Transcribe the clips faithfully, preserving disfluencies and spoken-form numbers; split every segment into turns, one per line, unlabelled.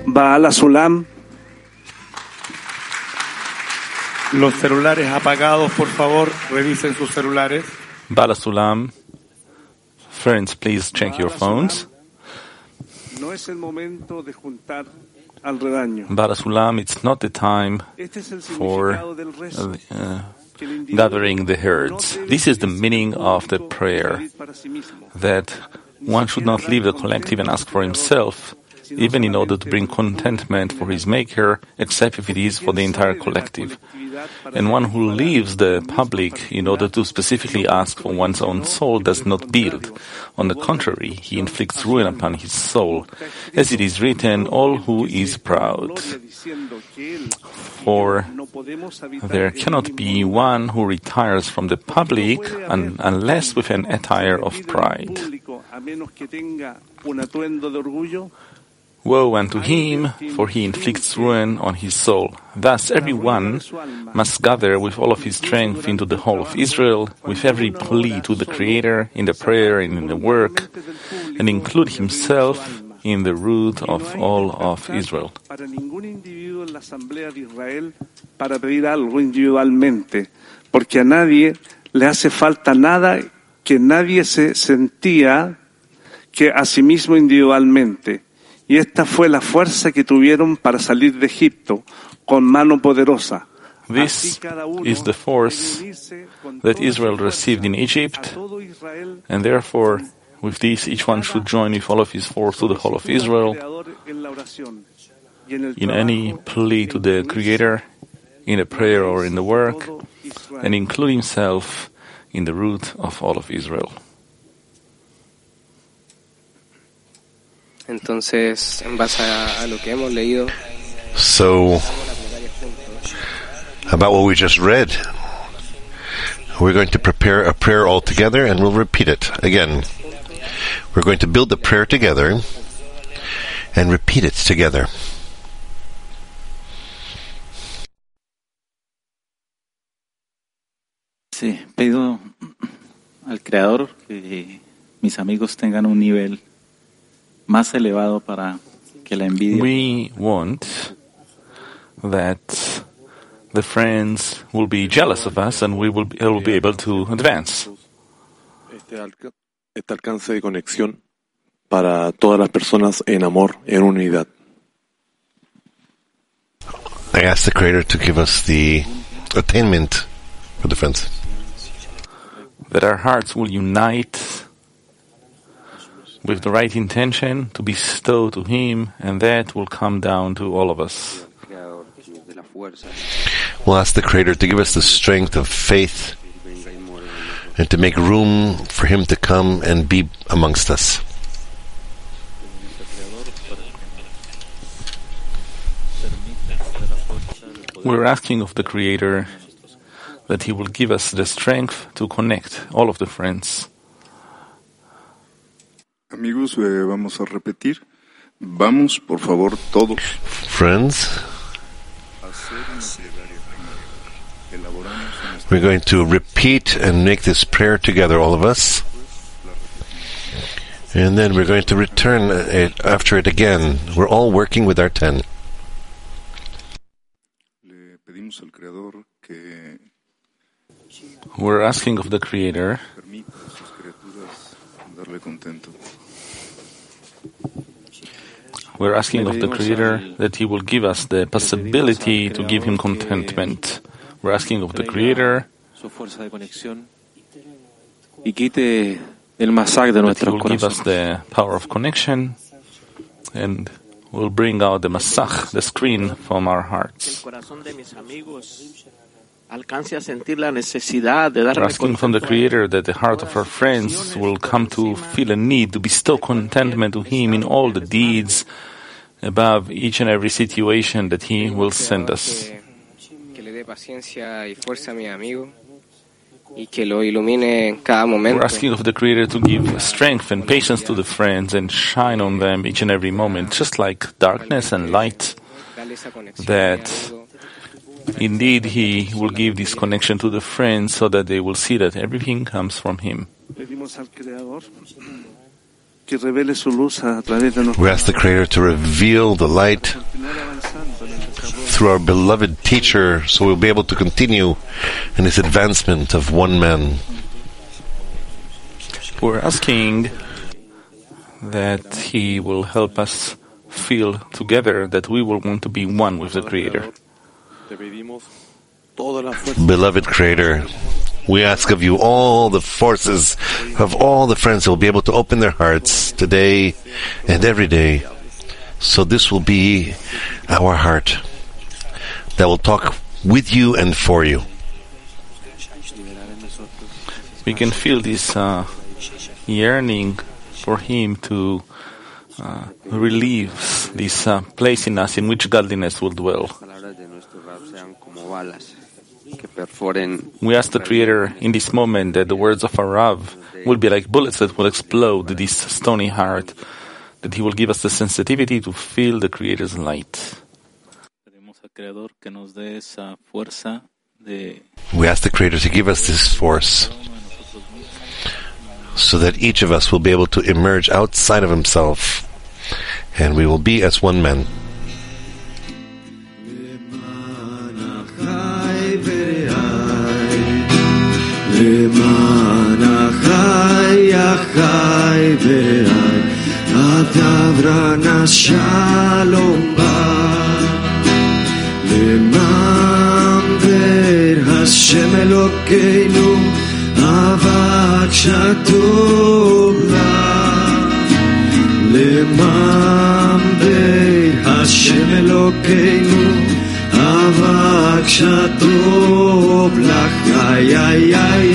Baal Hasulam.
Los celulares apagados, por favor, revisen sus celulares.
Baal Hasulam, friends, please check your phones.
No es el momento de juntar al rebaño.
Baal Hasulam, it's not the time for uh, gathering the herds. This is the meaning of the prayer, that one should not leave the collective and ask for himself, even in order to bring contentment for his maker, except if it is for the entire collective. And one who leaves the public in order to specifically ask for one's own soul does not build. On the contrary, he inflicts ruin upon his soul. As it is written, all who is proud. For there cannot be one who retires from the public un- unless with an attire of pride. Woe unto him, for he inflicts ruin on his soul. Thus everyone must gather with all of his strength into the hall of Israel, with every plea to the Creator, in the prayer and in the work, and include himself in the root of all of Israel.
Para ningún individuo en la Asamblea de Israel para pedir algo individualmente, porque a nadie le hace falta nada que nadie se sentía que a sí mismo individualmente. Y esta fue la fuerza que tuvieron para salir de Egipto con mano poderosa.
This is the force that Israel received in Egypt, and therefore, with this, each one should join with all of his force to the whole of Israel in any plea to the Creator, in a prayer or in the work, and include himself in the root of all of Israel.
Entonces, en base a, a lo que hemos leído,
so, about what we just read, we're going to prepare a prayer all together, and we'll repeat it again. We're going to build the prayer together and repeat it together.
Sí, pido al Creador que mis amigos tengan un nivel más elevado para que la envidia.
We want that the friends will be jealous of us and we will be, will be able to advance.
Este, alca- este alcance de conexión para todas las personas en amor, en unidad.
I ask the Creator to give us the attainment for the friends.
That our hearts will unite with the right intention to bestow to Him, and that will come down to all of us.
We'll ask the Creator to give us the strength of faith and to make room for Him to come and be amongst us.
We're asking of the Creator that He will give us the strength to connect all of the friends.
Amigos, eh, vamos a repetir. Vamos, por favor, todos.
Friends, we're going to repeat and make this prayer together, all of us. And then we're going to return it after it again. We're all working with our ten.
Le pedimos al Creador que
We're asking of the Creator
permita a sus criaturas darle contento.
We're asking of the Creator that He will give us the possibility to give Him contentment. We're asking of the Creator that He will give us the power of connection and will bring out the masach, the screen, from our hearts. We're asking from the Creator that the heart of our friends will come to feel a need to bestow contentment to Him in all the deeds above each and every situation that He will send us. We're asking of the Creator to give strength and patience to the friends and shine on them each and every moment, just like darkness and light, that indeed He will give this connection to the friends so that they will see that everything comes from Him.
que revele su luz a través de nosotros.
We ask the Creator to reveal the light through our beloved teacher, so we'll be able to continue in this advancement of one man.
We're asking that He will help us feel together that we will want to be one with the Creator.
Beloved Creator, we ask of you all the forces of all the friends who will be able to open their hearts today and every day. So this will be our heart that will talk with you and for you.
We can feel this uh, yearning for Him to uh, relieve this uh, place in us in which godliness will dwell. We ask the Creator in this moment that the words of our Rav will be like bullets that will explode this stony heart, that He will give us the sensitivity to feel the Creator's light.
We ask the Creator to give us this force so that each of us will be able to emerge outside of himself and we will be as one man.
למען החי החי ורעי הדברנה שלום בא למען דבר השם אלוקינו אבק שטוב לה למען דבר השם אלוקינו אבק שטוב לך איי איי איי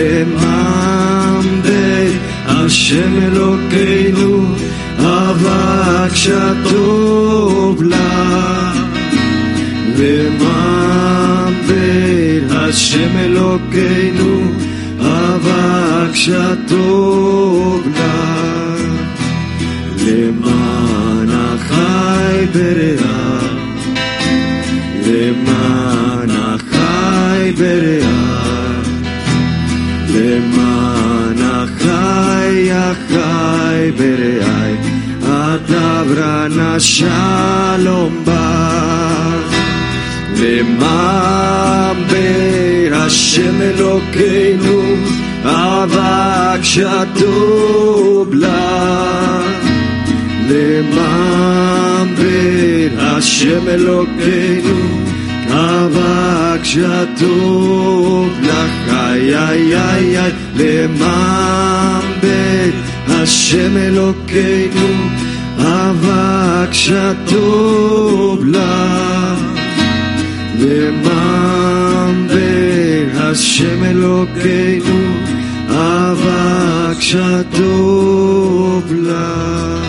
למען דבר השם אלוקינו אבק שטוב לך למען דבר השם אלוקינו אבק שטוב לך למען החי ברעי למען החי ברעי למען החי החי ברעי הדברנה שלום בא למען דבר השם אלוקינו אבק שטוב לה למען דבר השם אלוקינו אבק שטוב לך איי איי איי איי למען דבר השם אלוקינו אבק שטוב לך למען דבר השם אלוקינו אבק שטוב לך